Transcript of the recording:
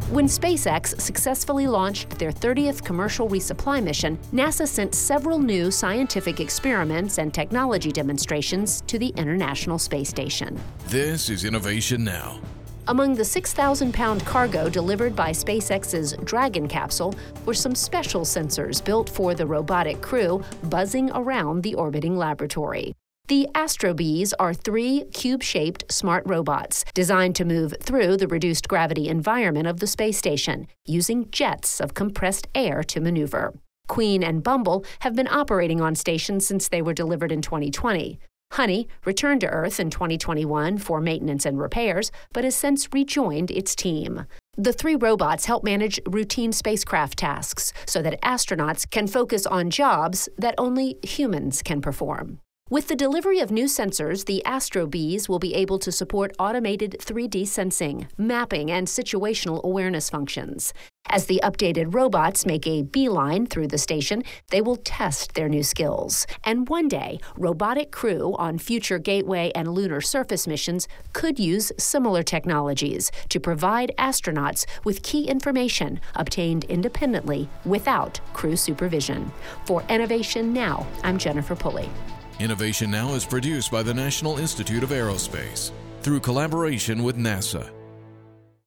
When SpaceX successfully launched their 30th commercial resupply mission, NASA sent several new scientific experiments and technology demonstrations to the International Space Station. This is Innovation Now. Among the 6,000-pound cargo delivered by SpaceX's Dragon capsule were some special sensors built for the robotic crew buzzing around the orbiting laboratory. The Astrobees are 3 cube-shaped smart robots designed to move through the reduced gravity environment of the space station, using jets of compressed air to maneuver. Queen and Bumble have been operating on station since they were delivered in 2020. Honey returned to Earth in 2021 for maintenance and repairs, but has since rejoined its team. The 3 robots help manage routine spacecraft tasks so that astronauts can focus on jobs that only humans can perform. With the delivery of new sensors, the Astrobees will be able to support automated 3D sensing, mapping, and situational awareness functions. As the updated robots make a beeline through the station, they will test their new skills. And one day, robotic crew on future Gateway and lunar surface missions could use similar technologies to provide astronauts with key information obtained independently without crew supervision. For Innovation Now, I'm Jennifer Pulley. Innovation Now is produced by the National Institute of Aerospace through collaboration with NASA.